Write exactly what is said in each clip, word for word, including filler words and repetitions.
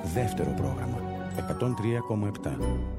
Δεύτερο πρόγραμμα εκατόν τρία κόμμα επτά.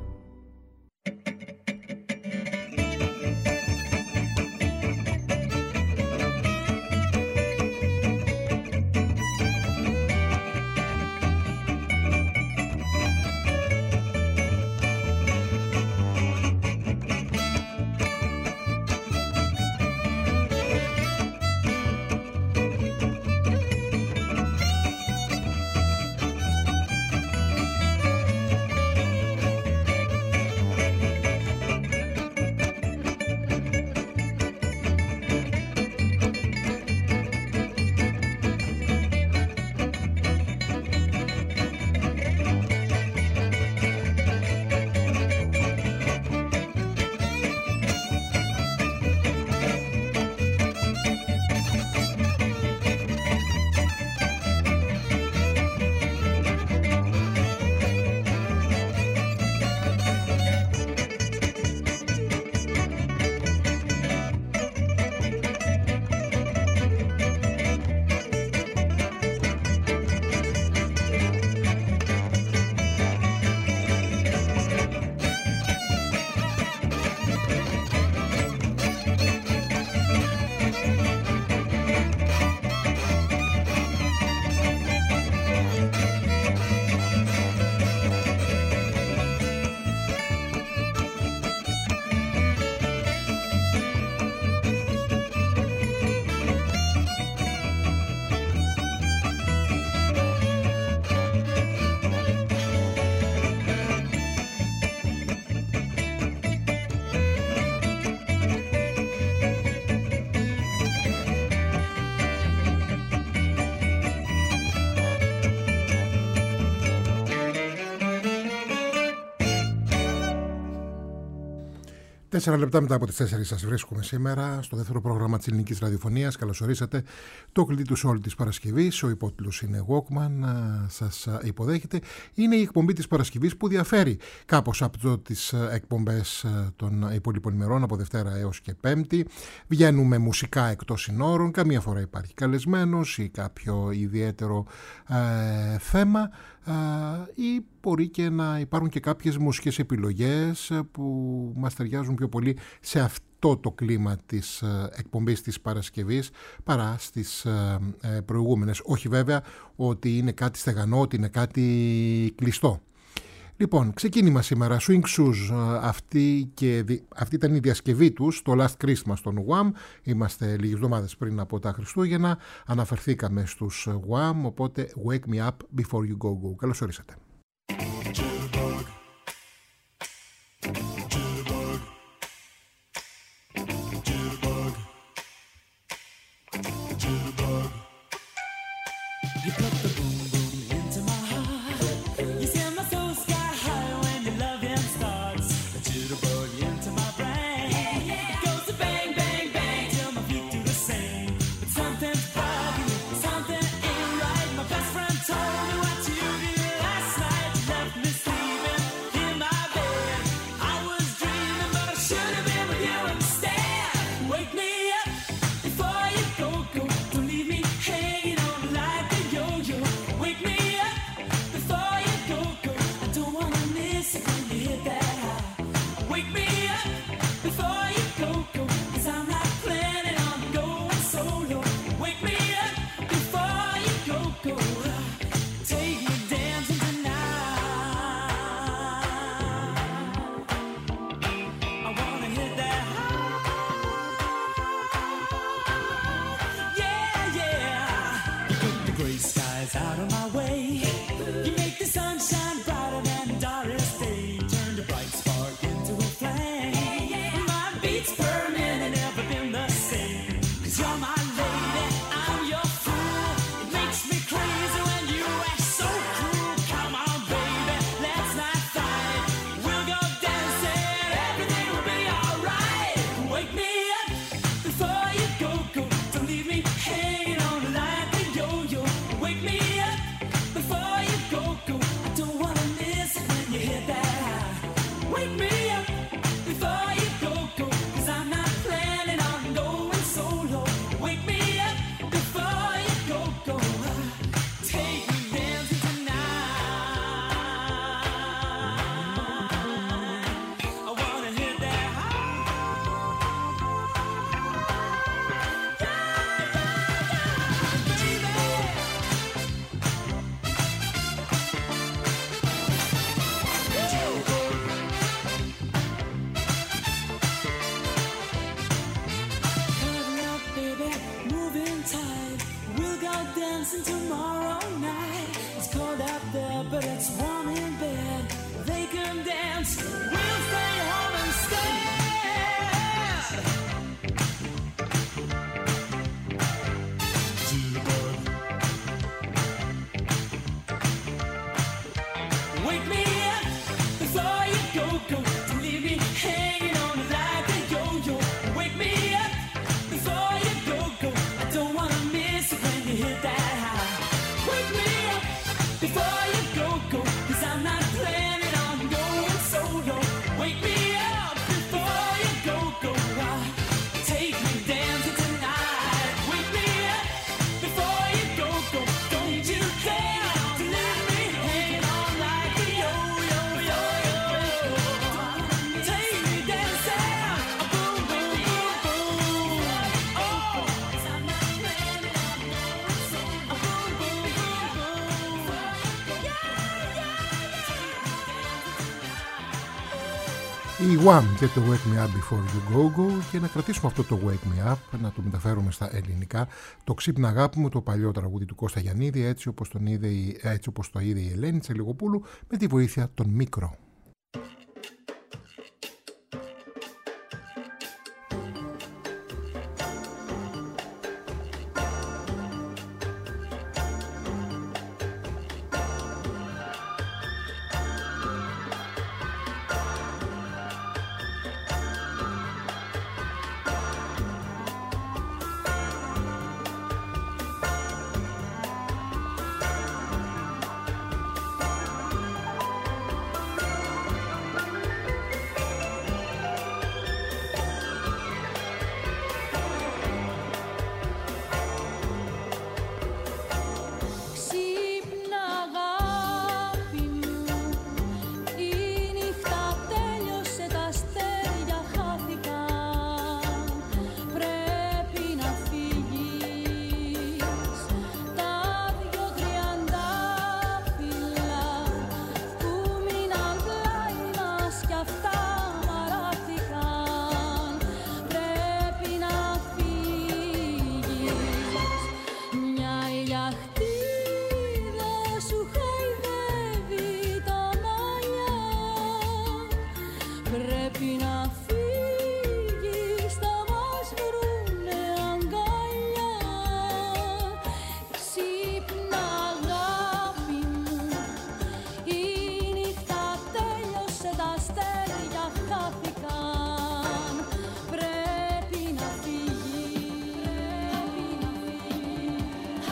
Τέσσερα λεπτά μετά από τις τέσσερις σας βρίσκουμε σήμερα στο δεύτερο πρόγραμμα της ελληνικής ραδιοφωνίας. Καλώς ορίσατε. Το κλειδί του όλη της Παρασκευής. Ο υπότιτλος είναι Walkman. Σας υποδέχεται. Είναι η εκπομπή της Παρασκευής που διαφέρει κάπως από τις εκπομπές των υπόλοιπων ημερών από Δευτέρα έως και Πέμπτη. Βγαίνουμε μουσικά εκτός συνόρων. Καμία φορά υπάρχει καλεσμένος ή κάποιο ιδιαίτερο ε, θέμα. Uh, ή μπορεί και να υπάρχουν και κάποιες μουσικές επιλογές που μας ταιριάζουν πιο πολύ σε αυτό το κλίμα της uh, εκπομπής της Παρασκευής παρά στις uh, uh, προηγούμενες. Όχι βέβαια ότι είναι κάτι στεγανό, ότι είναι κάτι κλειστό. Λοιπόν, ξεκίνημα σήμερα, Swing Shoes, αυτή, και, αυτή ήταν η διασκευή τους, το Last Christmas των Wham. Είμαστε λίγες εβδομάδες πριν από τα Χριστούγεννα, αναφερθήκαμε στους Wham, οπότε Wake Me Up Before You Go Go. Καλώς ορίσατε. Before dancing tomorrow night. It's cold out there, but it's warm in bed. They can dance, we'll stay home instead. Wake me up before you go, go. Don't leave me hanging on like a yo-yo. Wake me up before you go, go. I don't wanna miss it when you hit that high. Wake me up before you go, go. Cause I'm not planning on going solo. Wake me up before you go, go. Uh, take me dancing tonight. Wake me up before you go, go. Don't you care to leave me hanging on like a yo-yo, yo-yo. Take me dancing, boom, boom, boom, boom. Oh, 'cause I'm not planning on going solo. Boom, boom, boom, boom. Yeah, Η Wham και το Wake Me Up Before You Go Go, και να κρατήσουμε αυτό το Wake Me Up, να το μεταφέρουμε στα ελληνικά. Το Ξύπνα αγάπη μου, το παλιό τραγούδι του Κώστα Γιαννίδη, έτσι όπως, τον είδε, έτσι όπως το είδε η Ελένη Τσελιγοπούλου, με τη βοήθεια των Μικρό. Ξύπνα αγάπη μου, η νύχτα τέλειωσε, τα αστέρια χάθηκαν. Πρέπει να φύγεις, τα δυο τριαντάφυλλα που μείναν πλάι μας κι αυτά μαράθηκαν. Πρέπει να φύγεις, μια ηλιαχτίδα σου χαϊδεύει τα μαλλιά. Πρέπει να φύγεις, θα μας βρουνε αγκαλιά. Ξύπνα αγάπη μου, η νύχτα τέλειωσε, τα αστέρια χάθηκαν. Πρέπει να φύγεις, πρέπει να φύγεις.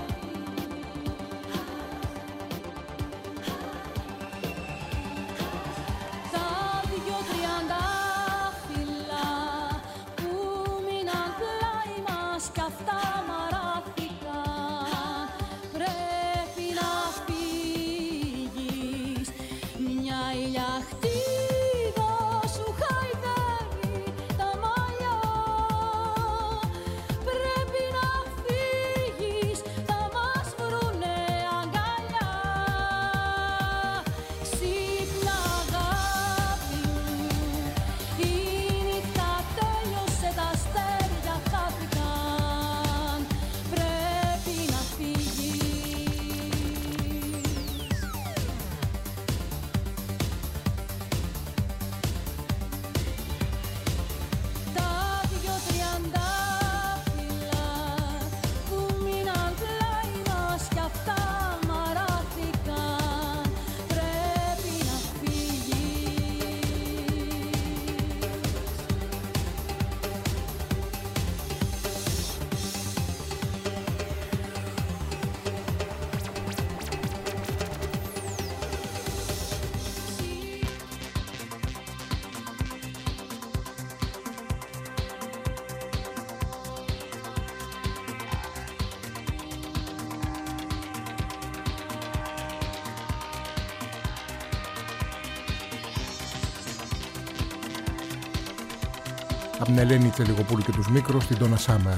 Τα δυο τριαντάφυλλα που μείναν πλάι μας κι αυτά μαράθηκαν. Πρέπει να φύγεις, μια ηλιαχτίδα σου χαϊδεύει τα μαλλιά. Πρέπει να φύγεις, θα μας βρουνε αγκαλιά. Ξύπνα αγάπη μου, η νύχτα τέλειωσε, τα αστέρια χάθηκαν. Πρέπει να φύγεις. Τα δυο τριαντάφυλλα που μείναν πλάι μας κι αυτά μαράθηκαν. Πρέπει να φύγεις. Από την Ελένη Τσελιγοπούλου και τους Μικρό, στην Donna Summer.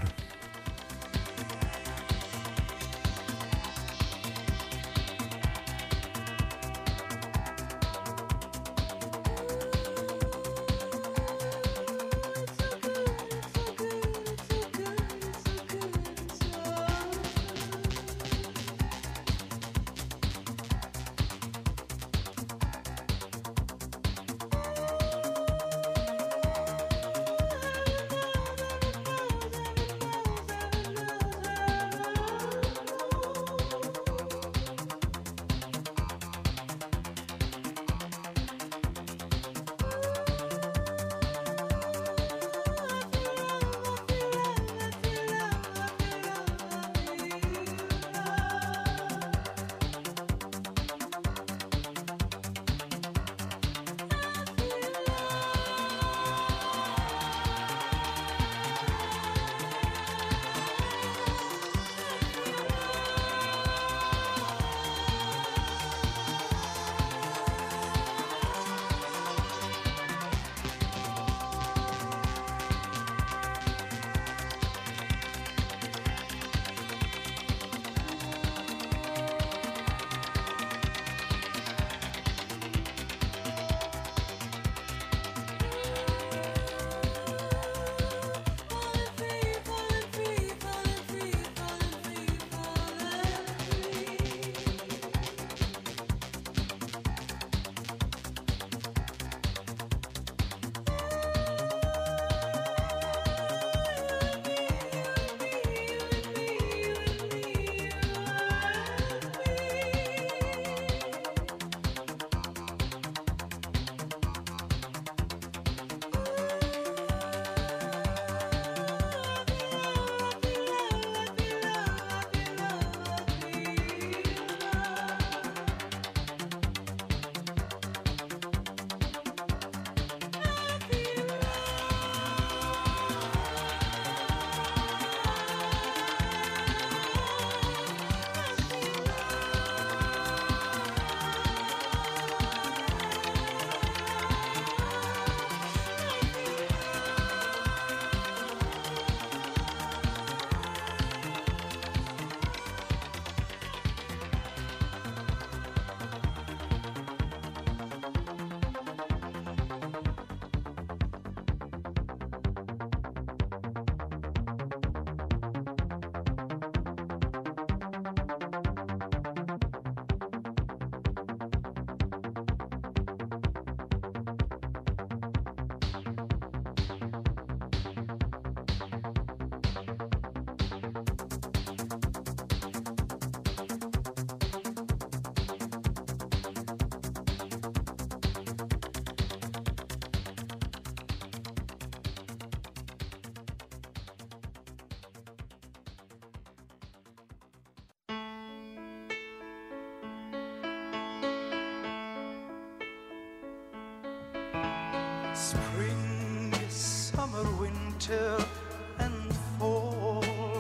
Spring, summer, winter, and fall.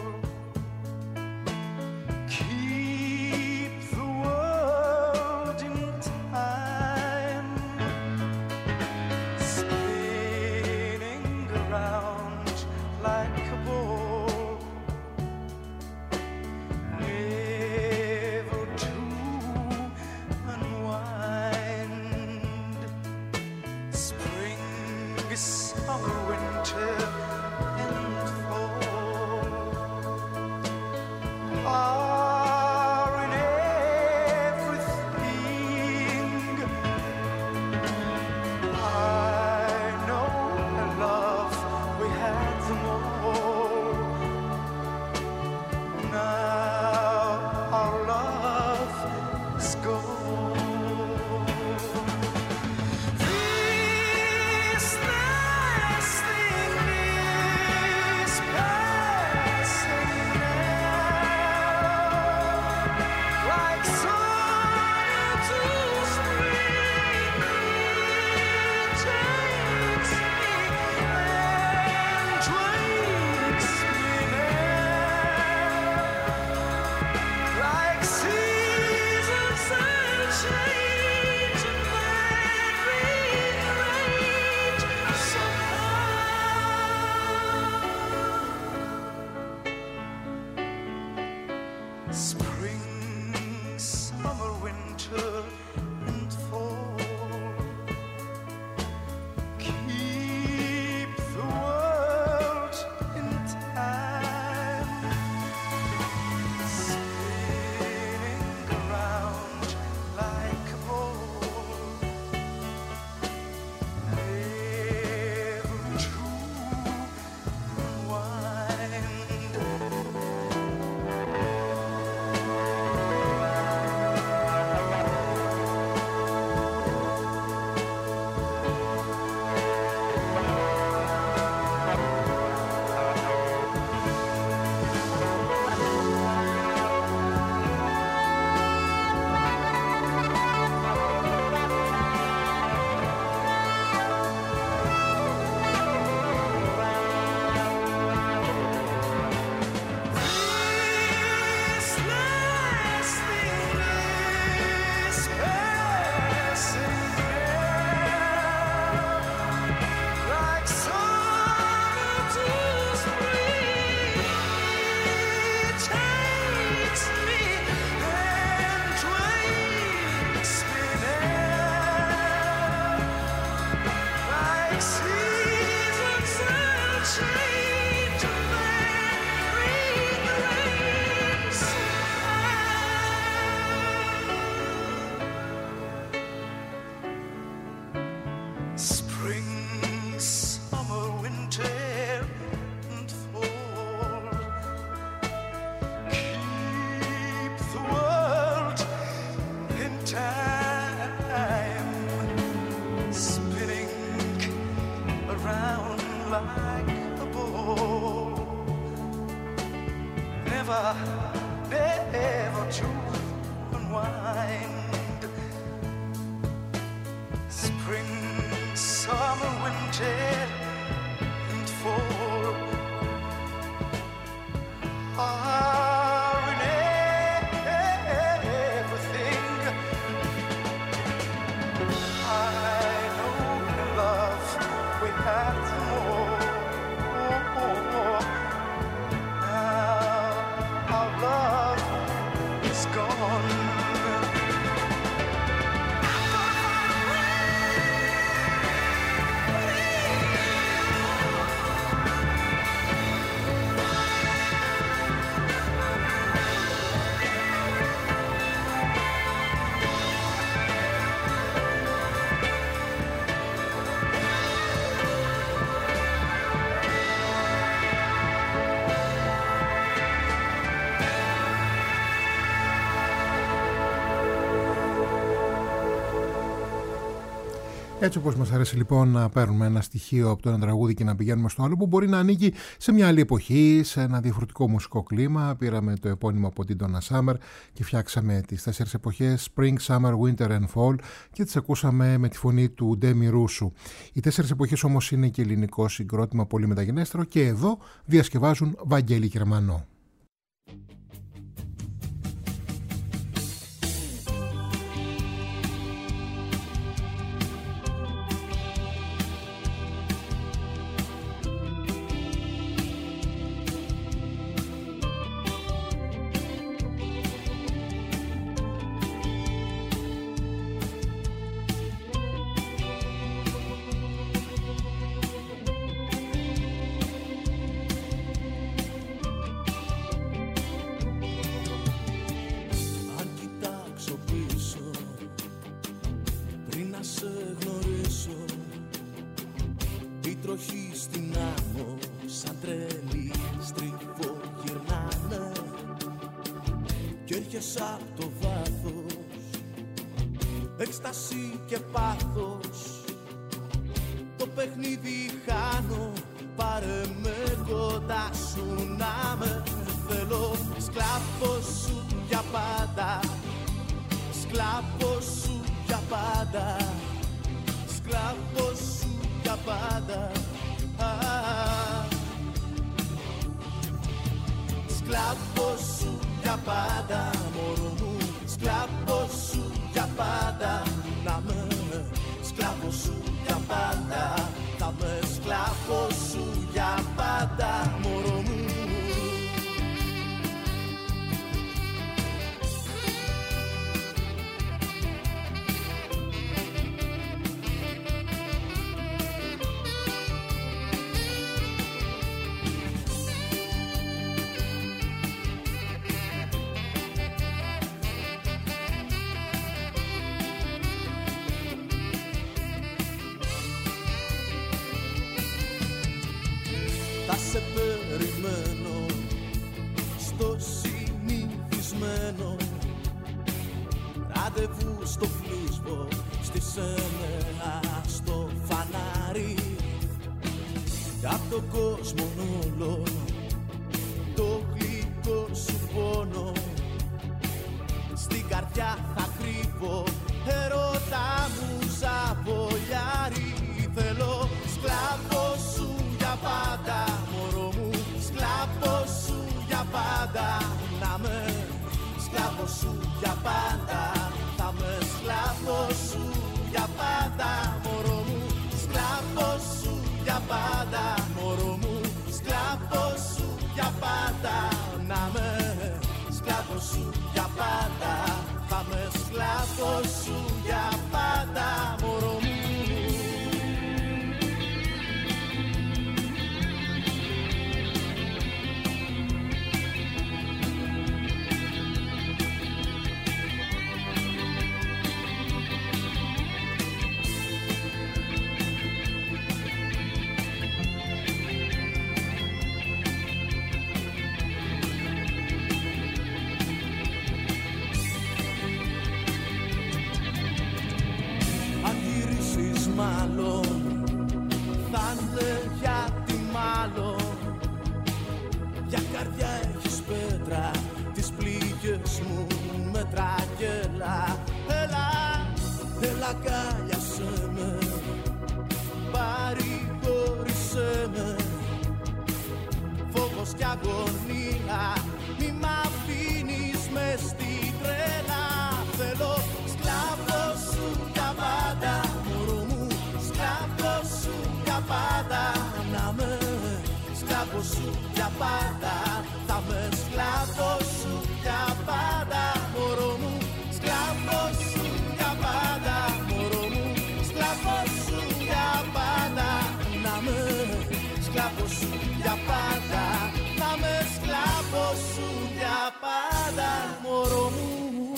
Keep the world in time, spinning around like a ball, never to unwind. Spring, summer, winter, and fall are in everything. I know our love, we had them all. Now our love is gone. This last thing is passing now, like summer to spring. It takes me and drinks me now, like seasons that change and that rearrange somehow. Spring, summer, winter, and fall. Keep the world in time, spinning around like a ball, never to unwind. Έτσι όπως μας αρέσει λοιπόν να παίρνουμε ένα στοιχείο από το ένα τραγούδι και να πηγαίνουμε στο άλλο που μπορεί να ανήκει σε μια άλλη εποχή, σε ένα διαφορετικό μουσικό κλίμα. Πήραμε το επώνυμο από την Donna Summer και φτιάξαμε τις τέσσερις εποχές Spring, Summer, Winter and Fall και τις ακούσαμε με τη φωνή του Ντέμι Ρούσου. Οι τέσσερις εποχές όμως είναι και ελληνικό συγκρότημα πολύ μεταγενέστερο και εδώ διασκευάζουν Βαγγέλη Γερμανό. Έκσταση και πάθος, το παιχνίδι χάνω. Πάρε με κοντά σου να με θέλω. Σκλάβος σου για πάντα, σκλάβος σου για πάντα, σκλάβος σου για πάντα. Σκλάβος σου για πάντα, μωρό μου, σκλάβος σου για πάντα. Να με σκλάβος σου για πάντα, θα με σκλάβος σου για πάντα, μωρό μου. Σε περιμένω στο συνηθισμένο ραντεβού στο φλίσβο, στις εννέα στο φανάρι. Κι απ' τον κόσμο όλο το γλυκό σου πόνο στην καρδιά θα κρύβω, ερώτα μου ζαβολιάρι. Θέλω σκλάβο σου για πάντα, μωρό μου, σκλάβο σου για πάντα. Να με σκλάβο σου για πάντα, θα με σκλάβο σου για πάντα, μωρό μου, σκλάβο σου για πάντα, μωρό μου, σκλάβο σου για πάντα. Να με σκλάβο σου για πάντα, θα με σκλάβο σου για πάντα, μωρό μου. Μάλλον θα είναι γιατί μάλλον για καρδιά έχεις πέτρα, τις πληγές μου με τραγέλα. Έλα, έλα κάλιασέ με, παρηγόρησέ με. Φόβος κι αγωνία, μη μ' αφήνεις μες στην τρέλα. Θέλω σκλάβο σου για πάντα, μωρό μου, σκλάβο σου για πάντα. Να με σκλάβο σου για πάντα, θα με σκλάβο σου για πάντα, μωρό μου, σκλάβο σου για πάντα, μωρό μου, σκλάβο σου για πάντα. Να με σκλάβο σου για πάντα, θα με σκλάβο σου για πάντα, μωρό μου.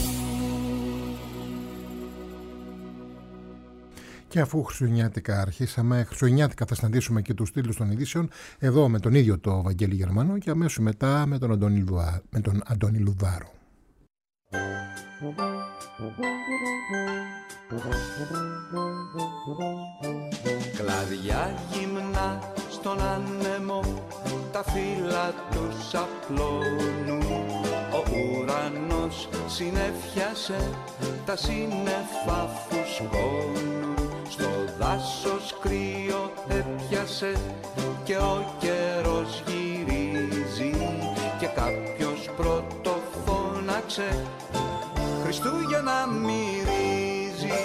Και αφού χριστουγεννιάτικα αρχίσαμε, χριστουγεννιάτικα θα συναντήσουμε και τους τίτλους των ειδήσεων εδώ με τον ίδιο το Βαγγέλη Γερμανό και αμέσως μετά με τον Αντώνη, Λουδά, με τον Αντώνη Λουδάρο. Κλαδιά γυμνά στον άνεμο, τα φύλλα τους απλώνουν. Ο ουρανός συνέφιασε, τα σύννεφα φουσκώνουν. Στο δάσος κρύο έπιασε και ο καιρός γυρίζει και κάποιος πρώτο φώναξε Χριστούγεννα μυρίζει.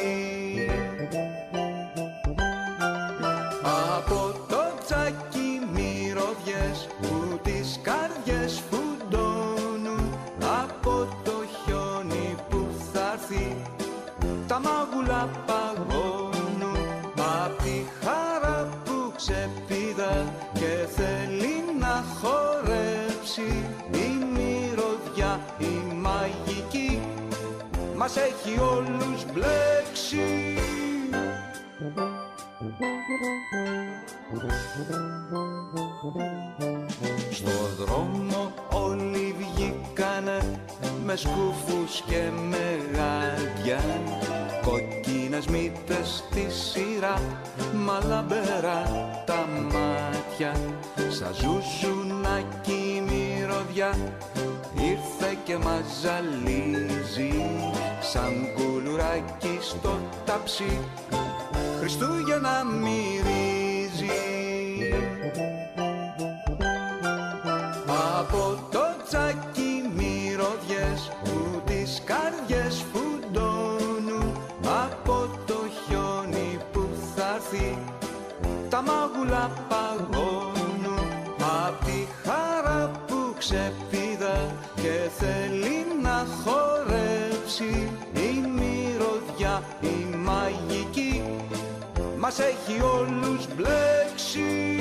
Από το τσάκι μυρωδιές που τις καρδιές φουντώνουν, από το χιόνι που θα έρθει τα μάγουλα παγώνουν. Απ' τη χαρά που ξεπηδά και θέλει να χορέψει, η μυρωδιά η μαγική μας έχει όλους μπλέξει. Στο δρόμο όλοι βγήκανε με σκούφους και με γάντια, κόκκινες μύτες στη σειρά, μα λαμπερά τα μάτια. Σαν ζουζουνάκι η μυρωδιά ήρθε και μας ζαλίζει, σαν κουλουράκι στο ταψί Χριστούγεννα μυρίζει. Από το τσάκι μυρωδιές που τις καρδιές φουντώνουν, από το χιόνι που θα έρθει τα μάγουλα παγώνουν. Απ' τη χαρά που ξεπηδά και θέλει να χορέψει, η μυρωδιά η μαγική μας έχει όλους μπλέξει.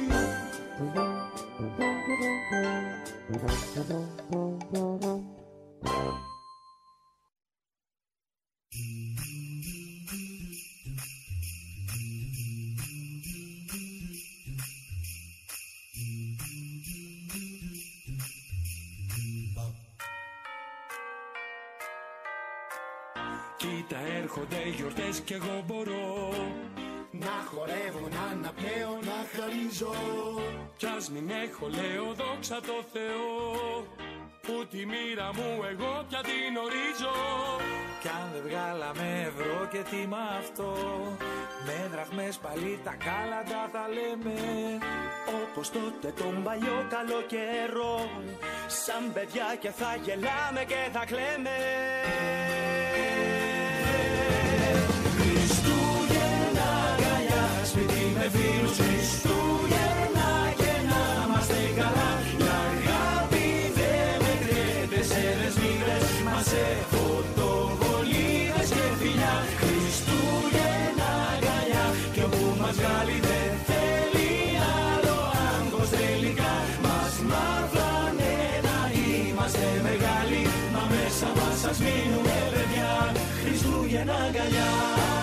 Κοίτα έρχονται οι γιορτές κι εγώ μπορώ Να χορεύω, να αναπνέω, να χαρίζω. κι ας μην έχω λέω δόξα τω Θεώ, που τη μοίρα μου εγώ πια την ορίζω. Κι αν δεν βγάλαμε ευρώ και τι μ' αυτό, με δραχμές πάλι τα κάλαντα θα λέμε. Όπως τότε τον παλιό καλό καιρό, σαν παιδιά και θα γελάμε και θα κλαίμε. Χριστούγεννα αγκαλιά, σπίτι με φίλους, Χριστούγεννα και να είμαστε καλά. Η αγάπη δεν μετριέται σε δεσμίδες, μας σε φωτοβολίδες και φιλιά. Χριστούγεννα αγκαλιά, και όπου μας βγάλει δεν θέλει άλλο άγκος τελικά. Μας μάθανε να είμαστε μεγάλοι, μα μέσα μας ας μείνουμε παιδιά. Χριστούγεννα αγκαλιά,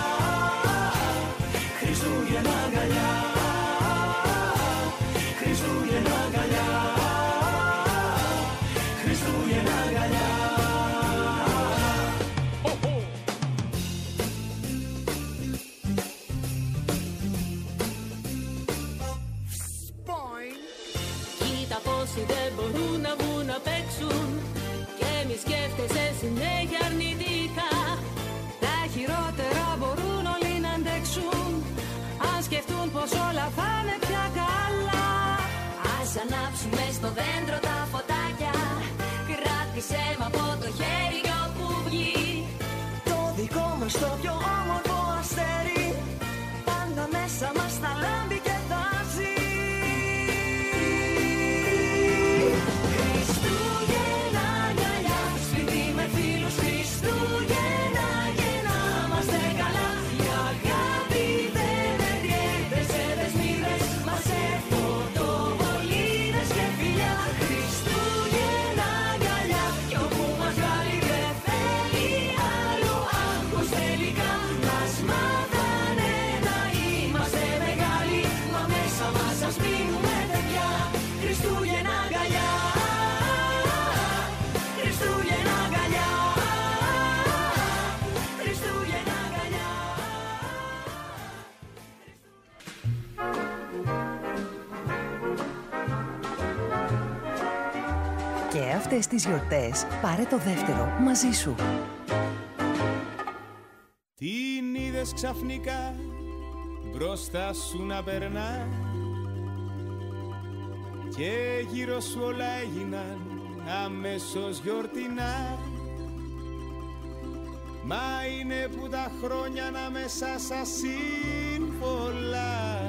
Χριστούγεννα αγκαλιά, Χριστούγεννα αγκαλιά, Χριστούγεννα αγκαλιά. Κοίτα πόσοι δεν μπορούν να βγουν να παίξουν, και μη σκέφτεσαι συνέχεια αρνητικά. Τα χειρότερα μπορούν όλοι να αντέξουν, αν σκεφτούν πως όλα θα είναι πια καλά. Ας ανάψουμε στο δέντρο τα φωτάκια, κράτησέ μ' από το χέρι κι όπου βγει Το δικό μας το πιο όμορφο αστέρι, πάντα μέσα μας θα λάμπει και θα ζει. Χριστούγεννα αγκαλιά, σπίτι με φίλους, Χριστούγεννα και να είμαστε καλά. Η αγάπη δεν μετριέται σε δεσμίδες, μας σε φωτοβολίδες και φιλιά. Αυτές τις γιορτές πάρε το δεύτερο μαζί σου. Την είδες ξαφνικά μπροστά σου να περνά και γύρω σου όλα έγιναν αμέσως γιορτινά. Μα είναι που τα χρόνια ανάμεσα σας είναι πολλά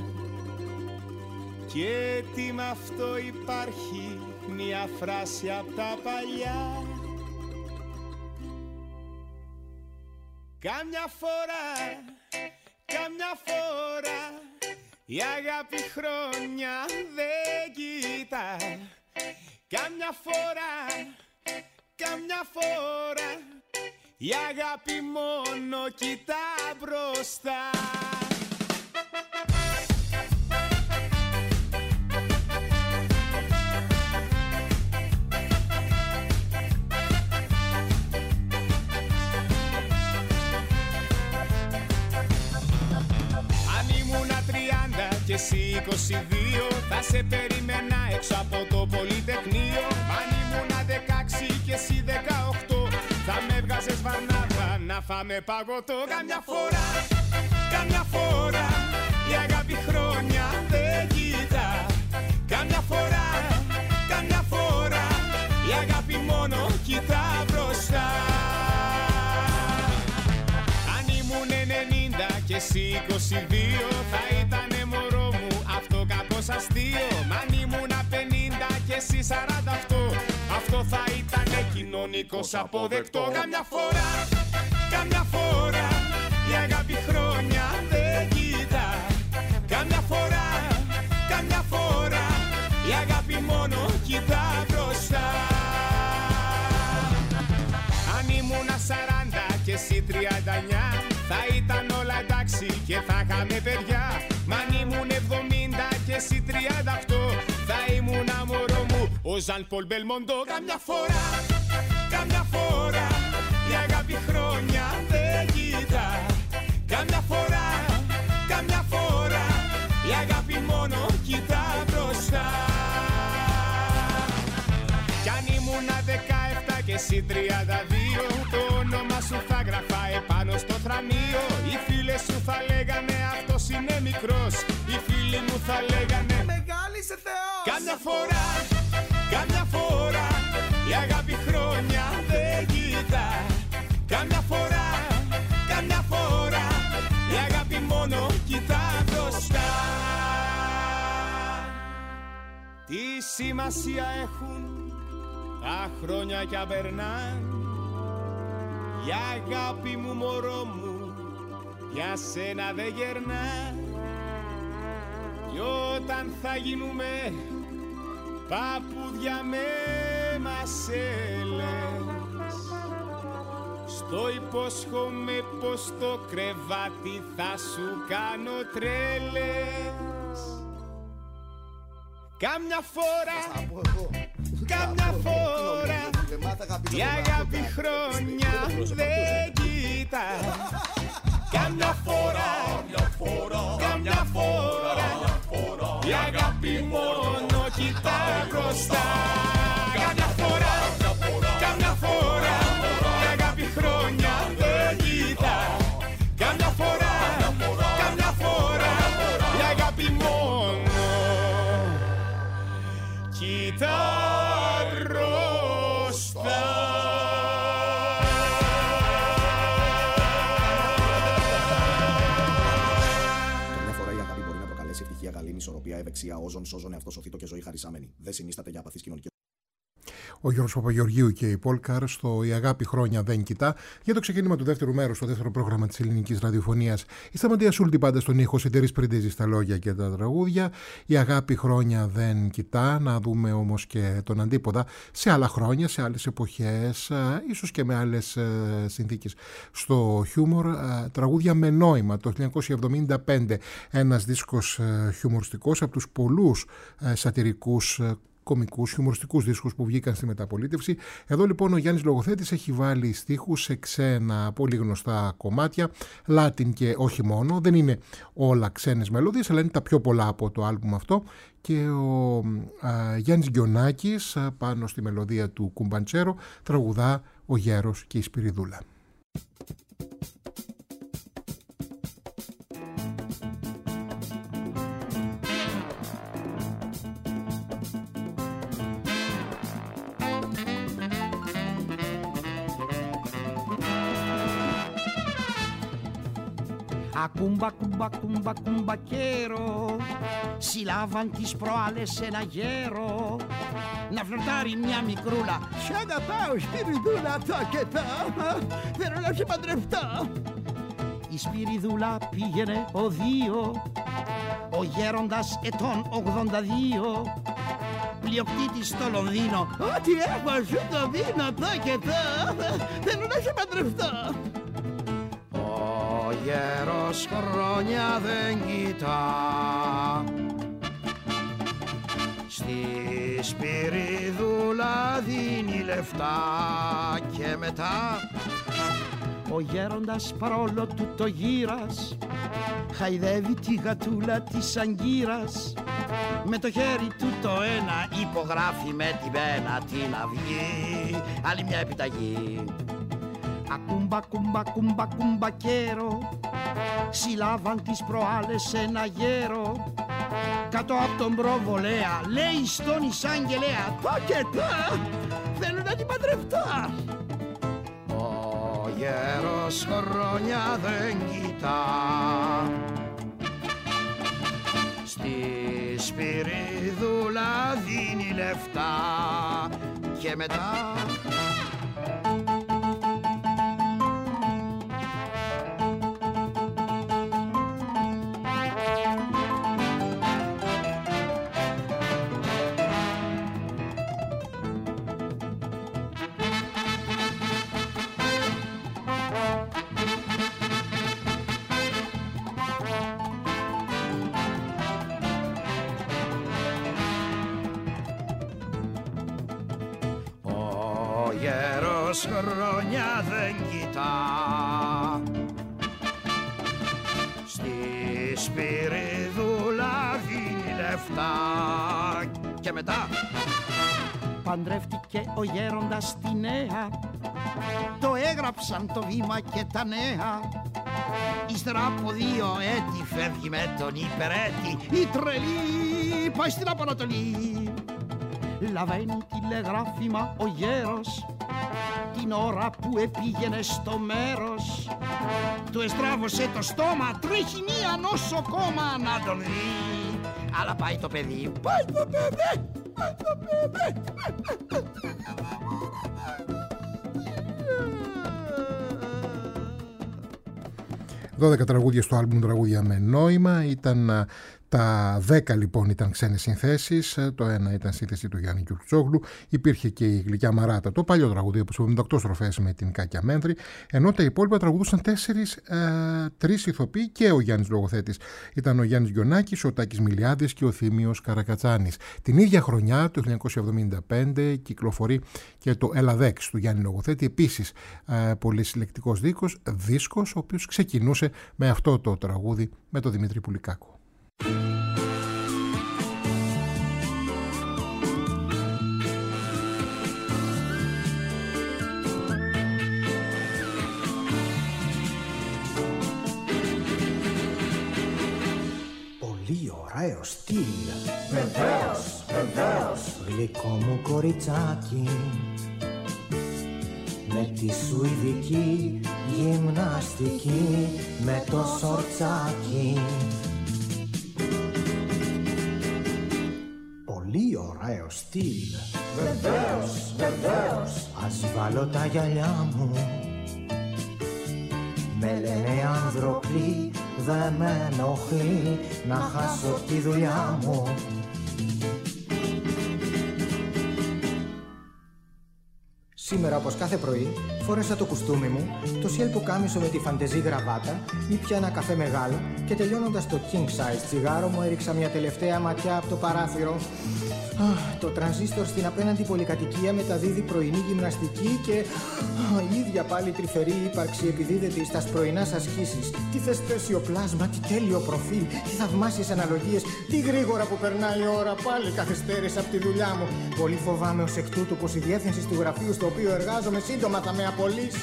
και τι μ' αυτό υπάρχει μια φράση απ' τα παλιά. Κάμια φορά, κάμια φορά η αγάπη χρόνια δεν κοιτά. Κάμια φορά, κάμια φορά η αγάπη μόνο κοιτά μπροστά. Και εσύ είκοσι δύο θα σε περίμενα έξω από το Πολυτεχνείο. Αν ήμουνα δεκαέξι και εσύ δεκαοκτώ θα με έβγαζες βαρνάδα να φάμε παγωτό. Καμιά φορά, καμιά φορά η αγάπη χρόνια δεν κοιτά. Καμιά φορά, καμιά φορά η αγάπη μόνο κοιτά μπροστά. Αν ήμουν ενενήντα και εσύ είκοσι δύο θα ήτανε μωρό μου αυτό κάπως αστείο. Μ' αν ήμουνα πενήντα και εσύ σαράντα οκτώ αυτό θα ήτανε κοινωνικώς αποδεκτό. Καμιά φορά, καμιά φορά η αγάπη χρόνια δεν κοιτά. Καμιά φορά, καμιά φορά η αγάπη μόνο κοιτά μπροστά. Αν ήμουνα σαράντα και εσύ τριάντα εννιά θα ήταν όλα εντάξει και θα είχαμε παιδιά. Μ' αν ήμουν εβδομήντα και εσύ τριάντα οκτώ θα ήμουν μωρό μου ο Ζαν Πολ Μπελμοντό. Καμιά φορά, καμιά φορά η αγάπη χρόνια δεν κοιτά. Καμιά φορά, καμιά φορά η αγάπη μόνο κοιτά μπροστά. Κι αν ήμουνα δεκαεπτά και εσύ τριάντα δύο το όνομα σου θα γραφά επάνω στο θρανείο. Οι φίλες σου θα λέγανε αυτός είναι μικρός. Οι φίλοι μου θα λέγανε μεγάλη σε Θεός. Κάμια φορά, κάμια φορά η αγάπη χρόνια δεν κοιτά. Κάμια φορά, κάμια φορά η αγάπη μόνο κοιτά μπροστά. Τι σημασία έχουν τα χρόνια κι απερνάν. Η αγάπη μου μωρό μου για σένα δεν γερνά. Κι όταν θα γίνουμε παππούδια με μασέλες στο υπόσχομαι πως το κρεβάτι θα σου κάνω τρέλες. Κάμια φορά, κάμια φορά η αγάπη χρόνια δεν κοιτά. Κάμια φορά, κάμια φορά η αγάπη μόνο κοιτά μπροστά. Κάμια φορά, κάμια φορά η αγάπη χρόνια δεν κοιτά. Κάμια φορά, κάμια φορά η αγάπη μόνο κοιτά μπροστά. Καμιά φορά η αγάπη μπορεί να προκαλέσει ευτυχία, γαλήνη, ισορροπία, ευεξία, όζον, σώζον, εαυτό σωθήτο και ζωή χαρισάμενη. Δεν συνίσταται για απαθείς κοινωνικές. Ο Γιώργος Παπαγεωργίου και η Πολκάρ στο «Η αγάπη χρόνια δεν κοιτά» για το ξεκίνημα του δεύτερου μέρους στο δεύτερο πρόγραμμα της ελληνικής ραδιοφωνίας. Η Σταματία Σούλτη πάντα στον ήχο, Συντήρης Πριντίζη στα λόγια και τα τραγούδια. «Η αγάπη χρόνια δεν κοιτά». Να δούμε όμως και τον αντίποδα σε άλλα χρόνια, σε άλλες εποχές, ίσως και με άλλες συνθήκες. Στο χιούμορ, τραγούδια με νόημα. Το χίλια εννιακόσια εβδομήντα πέντε ένας δίσκος χιουμοριστικός από τους πολλούς σατιρικούς κωμικούς, χιουμοριστικούς δίσκους που βγήκαν στη μεταπολίτευση. Εδώ λοιπόν ο Γιάννης Λογοθέτης έχει βάλει στίχους σε ξένα πολύ γνωστά κομμάτια, Latin και όχι μόνο. Δεν είναι όλα ξένες μελωδίες, αλλά είναι τα πιο πολλά από το άλμπουμ αυτό. Και ο α, Γιάννης Γκιονάκης α, πάνω στη μελωδία του Κουμπαντσέρο τραγουδά «Ο γέρος και η Σπυριδούλα». Ακούμπα, κουμπα, κουμπα, κουμπακέρο, συλλάβαν τις προάλλες ένα γέρο να φλερτάρει μια μικρούλα. Σ' αγαπάω Σπυριδούλα, το και το, θέλω να σε παντρευτώ. Η Σπυριδούλα πήγαινε οδείο, ο γέροντας ετών ογδόντα δύο, πλειοκτήτης στο Λονδίνο. Ό,τι έχω σου το δίνω, το και το, θέλω να σε παντρευτώ. Ο γέρος χρόνια δεν κοιτά, στη Σπυριδούλα δίνει λεφτά και μετά ο γέροντας παρόλο του το γύρας χαϊδεύει τη γατούλα της αγκύρας, με το χέρι του το ένα υπογράφει με την πένα την αυγή, άλλη μια επιταγή. Ακούμπα, κουμπα, κουμπα, κουμπακέρο, συλλάβαν τις προάλλες ένα γέρο κάτω από τον προβολέα, λέει στον εισαγγελέα, το και το, θέλω να την παντρευτώ. Ο γέρος χρόνια δεν κοιτά, στη Σπυριδούλα δίνει λεφτά και μετά χρόνια δεν κοιτά, στη Σπυριδούλα δίνει λεφτά και μετά παντρεύτηκε ο γέροντας στη νέα, το έγραψαν το βήμα και τα νέα. Ύστερα από δύο έτη φεύγει με τον υπερέτη, η τρελή πάει στην Απανατολή. Λαβαίνει τηλεγράφημα ο γέρος την ώρα που επήγαινε στο μέρος, του εστράβωσε το στόμα, τρέχει μία νοσοκόμα να τον δει, αλλά πάει το παιδί, πάει το παιδί, πάει το παιδί. δώδεκα τραγούδια στο άλμπουμ τραγούδια με νόημα. Ήταν τα δέκα λοιπόν ήταν ξένες συνθέσεις. Το ένα ήταν σύνθεση του Γιάννη Κιουρτσόγλου. Υπήρχε και η Γλυκιά Μαράτα, το παλιό τραγούδι από εβδομήντα οκτώ στροφές με την Κάκια Μένθρη. Ενώ τα υπόλοιπα τραγουδούσαν τέσσερις, ε, τρεις ηθοποιοί και ο Γιάννης Λογοθέτης. Ήταν ο Γιάννης Γκιονάκης, ο Τάκης Μιλιάδης και ο Θήμιος Καρακατσάνης. Την ίδια χρονιά, το χίλια εννιακόσια εβδομήντα πέντε, κυκλοφορεί και το Ελαδέξ του Γιάννη Λογοθέτη. Επίσης, ε, πολύ συλλεκτικός δίσκος, δίσκος, ο οποίος ξεκινούσε με αυτό το τραγούδι με τον Δημήτρη Πουλικάκο. Πολύ ωραίο στυλ. Βεβαίως, βεβαίως. Γλυκό μου κοριτσάκι, με τη σουηδική γυμναστική, με το σορτσάκι. Πολύ ωραίο στυλ. Βεβαίως, βεβαίως. Ας βάλω τα γυαλιά μου, με λένε ανδροκλή, δε με ενοχλεί να χάσω τη δουλειά μου. Σήμερα, όπως κάθε πρωί, φόρεσα το κουστούμι μου, το σιέλ πουκάμισο με τη φαντεζή γραβάτα, ήπια ένα καφέ μεγάλο και τελειώνοντας το king size τσιγάρο μου έριξα μια τελευταία ματιά από το παράθυρο. Αχ, το τρανζίστορ στην απέναντι πολυκατοικία μεταδίδει πρωινή γυμναστική και αχ, η ίδια πάλι τρυφερή ύπαρξη επιδίδεται στα πρωινάς ασκήσεις. Τι θεσπέσιο πλάσμα, τι τέλειο προφίλ, τι θαυμάσιες αναλογίες, τι γρήγορα που περνάει η ώρα, πάλι καθυστέρησα από τη δουλειά μου. Πολύ φοβάμαι ως εκ τούτου πως η διεύθυνση του γραφείου στο οποίο εργάζομαι σύντομα θα με απολύσει.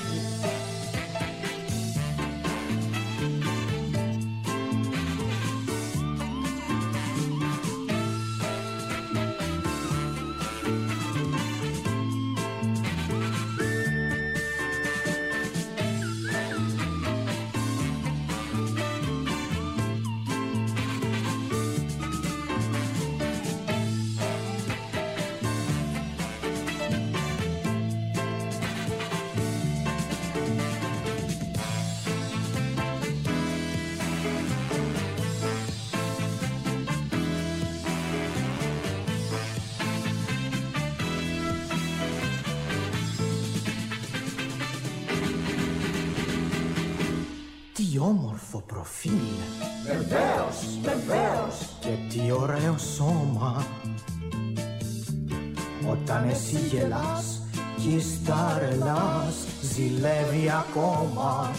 Τι όμορφο προφίλ. Βεβαίως, βεβαίως. Και τι ωραίο σώμα. Όταν εσύ γελάς κι η σταρελάς ζηλεύει ακόμα.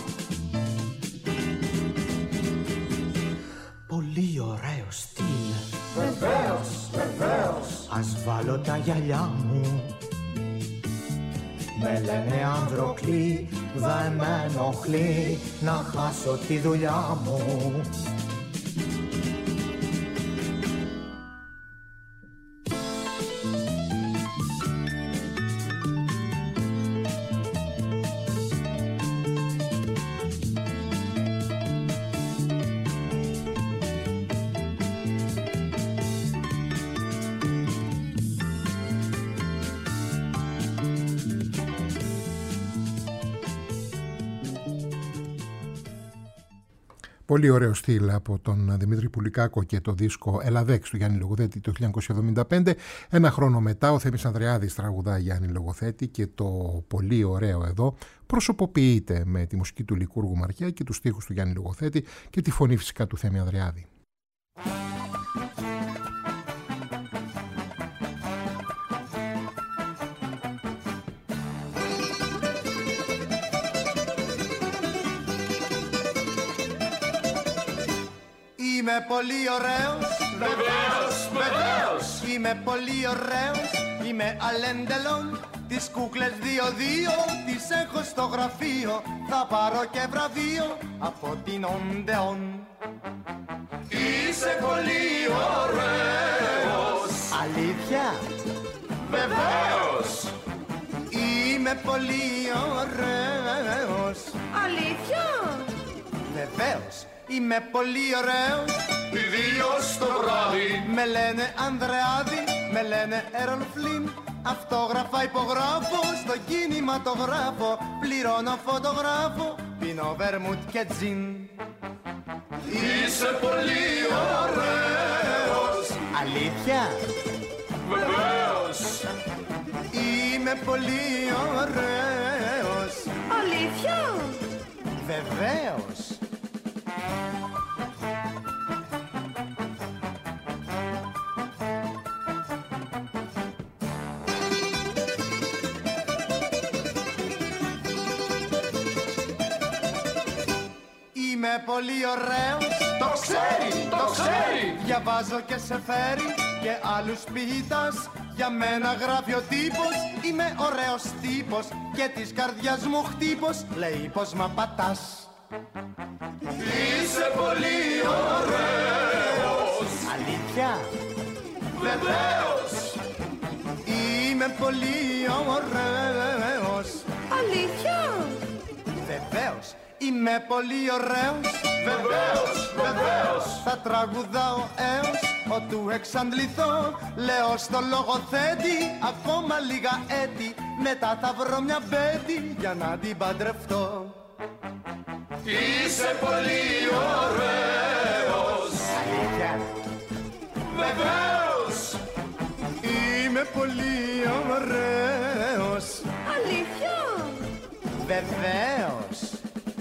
Πολύ ωραίο στυλ. Βεβαίως, βεβαίως. Ας βάλω τα γυαλιά μου. Με λένε Ανδροκλή, δεν με ενοχλεί να χάσω τη δουλειά μου. Πολύ ωραίο στυλ από τον Δημήτρη Πουλικάκο και το δίσκο Ελαδέξ του Γιάννη Λογοθέτη το χίλια εννιακόσια εβδομήντα πέντε. Ένα χρόνο μετά ο Θέμης Ανδρεάδης τραγουδά Γιάννη Λογοθέτη και το πολύ ωραίο εδώ προσωποποιείται με τη μουσική του Λικούργου Μαρχιά και τους στίχους του Γιάννη Λογοθέτη και τη φωνή φυσικά του Θέμη Ανδρεάδη. Είμαι πολύ ωραίος, Βεβαίως, βεβαίως. είμαι πολύ ωραίος, είμαι αλέντελον. Τις κούκλες δύο-δύο τις έχω στο γραφείο, θα πάρω και βραβείο από την Οντεόν. Είσαι πολύ ωραίος. Αλήθεια? Βεβαίως. Είμαι πολύ ωραίος. Αλήθεια? Βεβαίως. Είμαι πολύ ωραίος. Ιδίως το βράδυ. Με λένε Ανδρεάδη, με λένε Έρολ Φλίν. Αυτόγραφα υπογράφω, στο κινηματογράφο. Πληρώνω φωτογράφο, πίνω βερμούτ και τζιν. Είσαι πολύ ωραίος. Αλήθεια? Βεβαίως. Είμαι πολύ ωραίος. Αλήθεια? Βεβαίως. Είμαι πολύ ωραίος. Το ξέρει, το ξέρει. Διαβάζω και σε φέρει και άλλους ποιητάς. Για μένα γράφει ο τύπος. Είμαι ωραίος τύπος και της καρδιάς μου χτύπος λέει πως μ' απατάς. Είσαι πολύ ωραίος. Αλήθεια? Βεβαίως. Είμαι πολύ ωραίος. Αλήθεια? Βεβαίως. Είμαι πολύ ωραίος. Βεβαίως, βεβαίως. Θα τραγουδάω έως ότου εξαντληθώ. Λέω στο λογοθέτη ακόμα λίγα έτη. Μετά θα βρω μια μπέτη για να την παντρευτώ. Είσαι πολύ ωραίος. Αλήθεια? Βεβαίως. Είμαι πολύ ωραίος. Αλήθεια? Βεβαίως.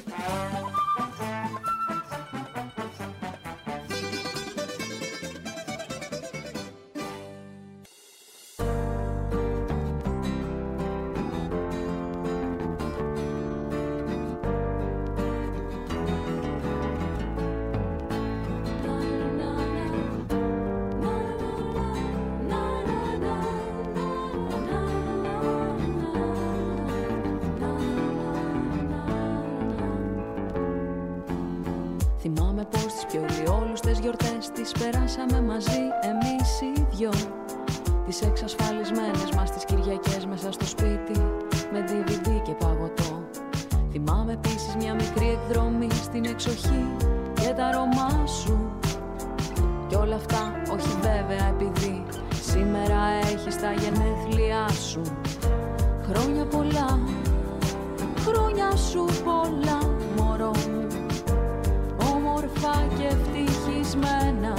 Θυμάμαι πως τις πιο ηλιόλουστες γιορτές τις περάσαμε μαζί εμείς οι δυο. Τις εξασφαλισμένες μας τις Κυριακές μέσα στο σπίτι με ντι βι ντι και παγωτό. Θυμάμαι επίσης μια μικρή εκδρομή στην εξοχή και τα αρώμα σου. Κι όλα αυτά όχι βέβαια επειδή σήμερα έχεις τα γενέθλιά σου. Χρόνια πολλά, χρόνια σου πολλά μωρό μου, όμορφα και ευτυχισμένα.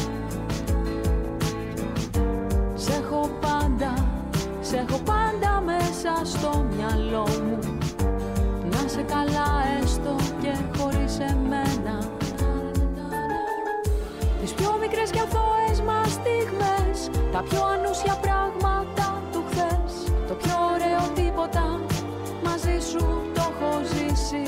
Σ' έχω πάντα, σ' έχω πάντα μέσα στο μυαλό μου. Να σε καλά έστω και χωρίς εμένα. Τις πιο μικρές και αθώες μας στιγμές, τα πιο ανούσια πράγματα του χθες, το πιο ωραίο τίποτα μαζί σου το έχω ζήσει.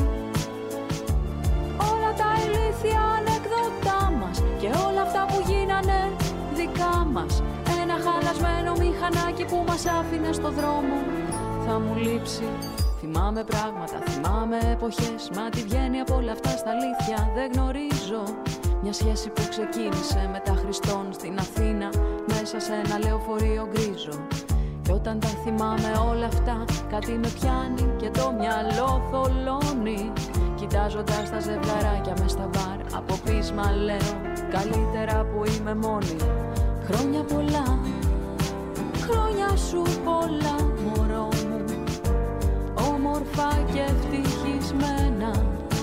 Όλα τα ηλίθια ανεκδοτά μας και όλα αυτά που γίνανε δικά μας. Ένα χαλασμένο μηχανάκι που μας άφηνε στο δρόμο θα μου λείψει. Θυμάμαι πράγματα, θυμάμαι εποχές, μα τι βγαίνει από όλα αυτά στα αλήθεια δεν γνωρίζω. Μια σχέση που ξεκίνησε μετά Χριστόν στην Αθήνα, μέσα σε ένα λεωφορείο γκρίζο. Κι όταν τα θυμάμαι όλα αυτά, κάτι με πιάνει και το μυαλό θολώνει. Κοιτάζοντας τα ζευγαράκια μες στα μπαρ, από πείσμα λέω καλύτερα που είμαι μόνη. Χρόνια πολλά, χρόνια σου πολλά μωρό μου, όμορφα και ευτυχισμένα.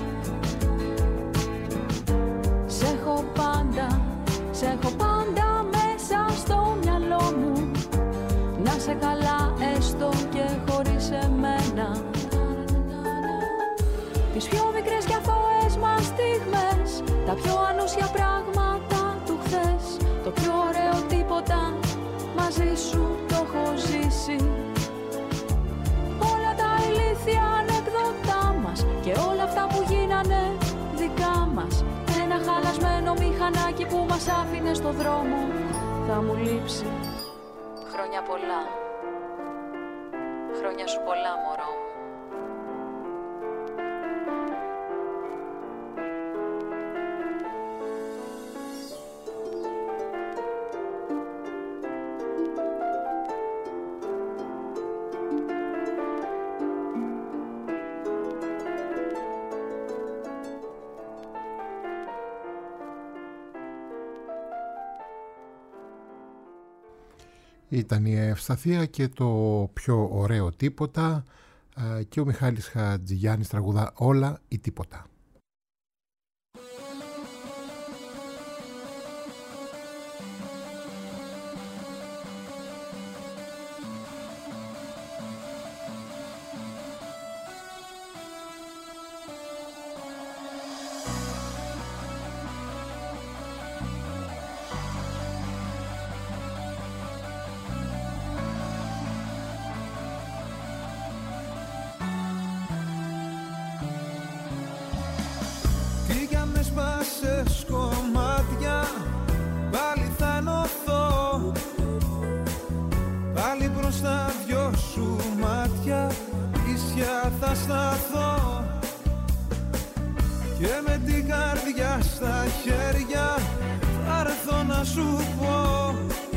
Σ' έχω πάντα, σ' έχω πάντα μέσα στο μυαλό μου. Να σε καλά έστω και χωρίς εμένα. Τις πιο μικρές και αθώες μας στιγμές, τα πιο ανούσια πράγματα του χθες, το πιο ωραίο τίποτα μαζί σου το έχω ζήσει. Όλα τα ηλίθια ανεκδοτά μας και όλα αυτά που γίνανε δικά μας. Ένα χαλασμένο μηχανάκι που μας άφηνε στο δρόμο θα μου λείψει. Χρόνια πολλά, χρόνια σου πολλά μωρό μου. Ήταν η Ευσταθία και το πιο ωραίο τίποτα, και ο Μιχάλης Χατζηγιάννης τραγουδά όλα ή τίποτα. Σπάσες κομμάτια, πάλι θα ενωθώ. Πάλι μπροστά δυο σου μάτια, ίσια θα σταθώ. Και με την καρδιά στα χέρια θα έρθω να σου πω.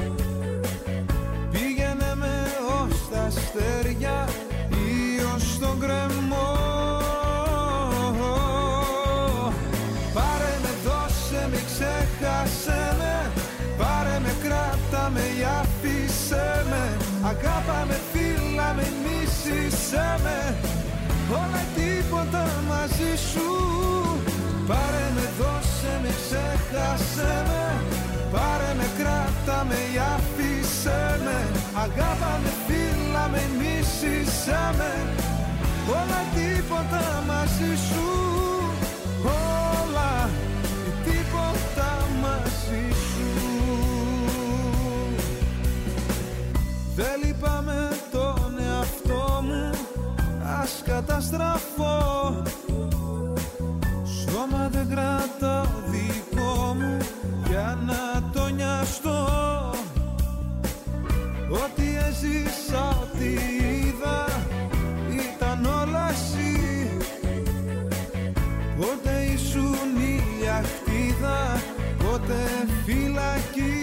Πήγαινε με ως τα αστέρια ή ως τον κρεμό. Ξέχασέ με, πάρε με, κράτα με ή άφησέ με. Αγάπα με, φίλα με, μίσησέ με. Όλα τίποτα μαζί σου. Πάρε με, δώσε με, ξέχασέ με. Πάρε με, κράτα με ή άφησέ με. Αγάπα με, φίλα με, μίσησέ με. όλα τίποτα μαζί σου, όλα τίποτα μαζί σου. Δεν λυπάμαι τον εαυτό μου, ας καταστραφώ. Σώμα δεν κρατάω δικό μου για να το νοιαστώ. Ό,τι έζησα, ό,τι είδα ήταν όλα εσύ. Πότε ήσουν η αχτίδα, πότε φυλακή.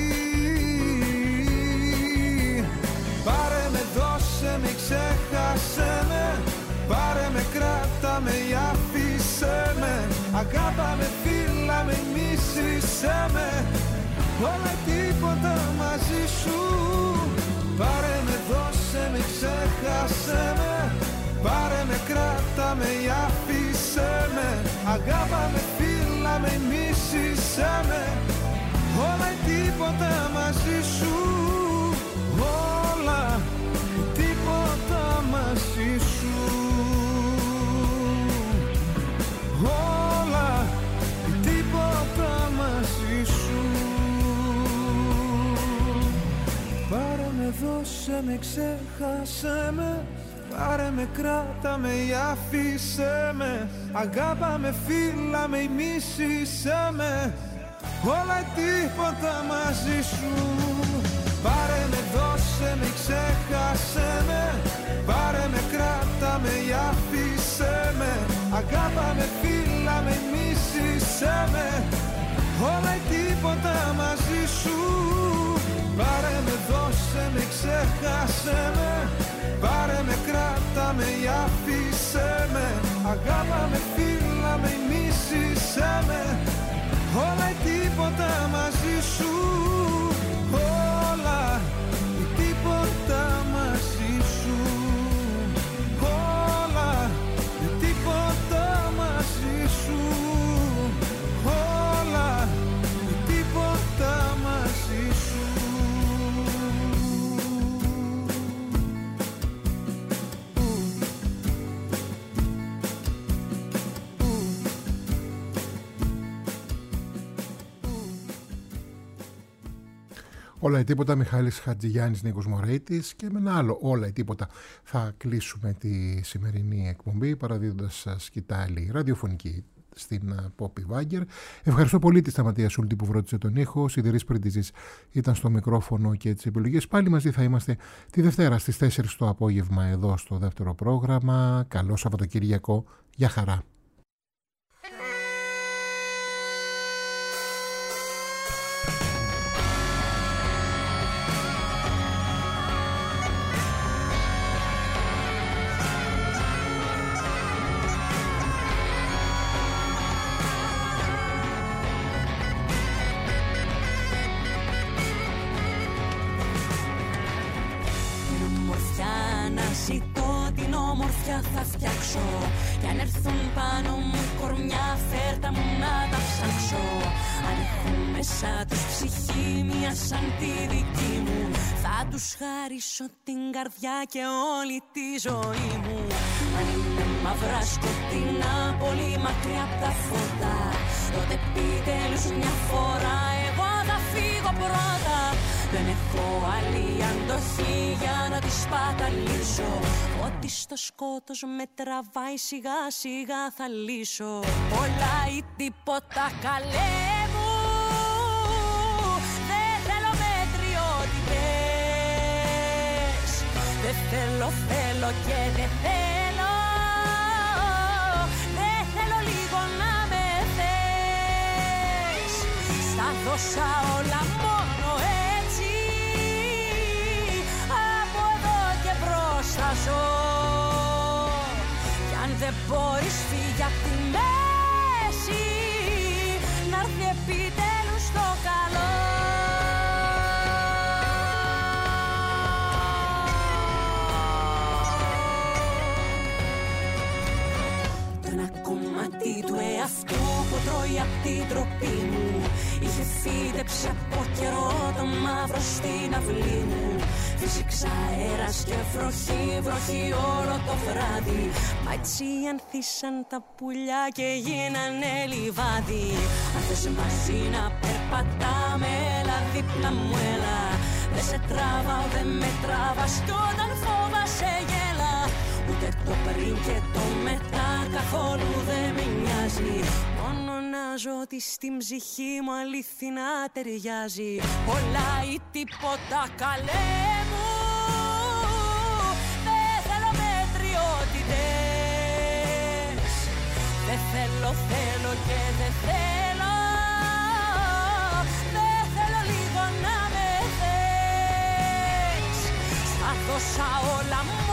Πάρε με, δώσε με, ξέχασε με. Πάρε με, κράτα με ή άφησέ με. Αγάπα με, φίλα με, μίσησέ με. Όλα τίποτα μαζί σου. Πάρε με, δώσε με, ξέχασε με. Πάρε με, κράτα με ή άφησέ με. Αγάπα με, φίλα με, μίσησέ με. Όλα τίποτα μαζί σου. Όλα τίποτα μαζί σου. Όλα τίποτα μαζί σου. Πάρε με, δώσε με, ξέχασε με. Πάρε με, κράτα με ή άφησέ με. Αγάπα με, φίλα με ή μίσησέ με. Όλα τίποτα μαζί σου. Πάρε με, δώσε με, ξέχασε με. Πάρε με, κράτα με ή άφησέ με. Αγάπα με, φίλα με, μίσησέ με. Όλα τίποτα μαζί σου. Πάρε με, δώσε με, ξέχασε με. Πάρε με, κράτα με ή άφησέ με. Αγάπα με, φίλα με, μίσησέ με. Όλα τίποτα μαζί σου. Όλα τίποτα μαζί σου. Όλα τίποτα μαζί σου. Όλα τίποτα μαζί σου. Όλα ή τίποτα, Μιχάλης Χατζηγιάννης, Νίκος Μωρέιτης, και με ένα άλλο όλα ή τίποτα θα κλείσουμε τη σημερινή εκπομπή παραδίδοντας σκητάλη ραδιοφωνική στην Πόπη Βάγκερ. Ευχαριστώ πολύ τη Σταματία Σούλτη που βρώτησε τον ήχο. Ο Σιδηρής Πριντιζής ήταν στο μικρόφωνο και τις επιλογές. Πάλι μαζί θα είμαστε τη Δευτέρα στις τέσσερις το απόγευμα εδώ στο δεύτερο πρόγραμμα. Καλό Σαββατοκύριακο. Γεια χαρά. Θα φτιάξω κι αν έρθουν πάνω μου κορμιά, φέρτα μου να τα ψάξω. Αν έχουν μέσα τους ψυχή μια σαν τη δική μου, θα τους χαρίσω την καρδιά και όλη τη ζωή μου. Αν είναι μαύρα σκοτεινά, πολύ μακριά απ' τα φώτα, τότε επιτέλους μια φορά εγώ θα φύγω πρώτα. Δεν έχω άλλη αντοχή για να τη σπαταλήσω. Ό,τι στο σκότος με τραβάει σιγά σιγά θα λύσω. Πολλά ή τίποτα καλέ μου. Δεν θέλω μετριότητες. Δεν θέλω, θέλω και δεν θέλω. Δεν θέλω λίγο να με θες. Στα δώσα όλα μόνο έτσι. Από εδώ και μπρος θα ζω. Κι αν δεν μπορείς φύγει απ' τη μέση, να'ρθεί επιτέλους το καλό. Το ένα κομμάτι του εαυτού που τρώει απ' την τροπή μου είχε φύτεψε από καιρό το μαύρο στην αυλή μου. Φυσήξα αέρας και βροχή, βροχή όλο το βράδυ. Μα έτσι ανθίσαν τα πουλιά και γίνανε λιβάδι. Αν θες μαζί να περπατάμε, έλα δίπλα μου έλα. Δεν σε τράβαω, δεν με τράβας κι όταν φόβασαι γέλα. Ούτε το πριν και το μετά καθόλου δεν με νοιάζει. Μόνο να ζω ότι στην ψυχή μου αλήθινα ταιριάζει. Όλα ή τίποτα καλέ μου. Δεν θέλω μετριότητες. Δεν θέλω, θέλω και δεν θέλω. Δεν θέλω λίγο να με θες. Στα δώσα όλα μου.